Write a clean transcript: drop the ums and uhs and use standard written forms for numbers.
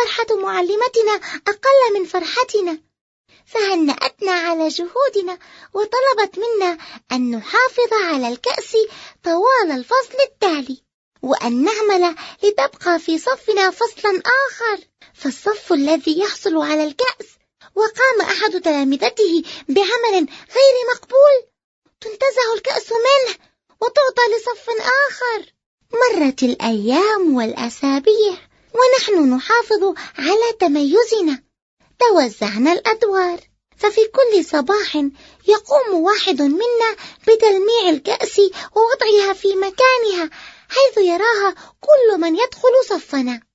فرحة معلمتنا أقل من فرحتنا، فهنأتنا على جهودنا وطلبت منا أن نحافظ على الكأس طوال الفصل التالي، وأن نعمل لتبقى في صفنا فصلا آخر، فالصف الذي يحصل على الكأس وقام أحد تلامذته بعمل غير مقبول تنتزع الكأس منه وتعطى لصف آخر. مرت الأيام والأسابيع ونحن نحافظ على تميزنا. توزعنا الأدوار، ففي كل صباح يقوم واحد منا بتلميع الكأس ووضعها في مكانها حيث يراها كل من يدخل صفنا.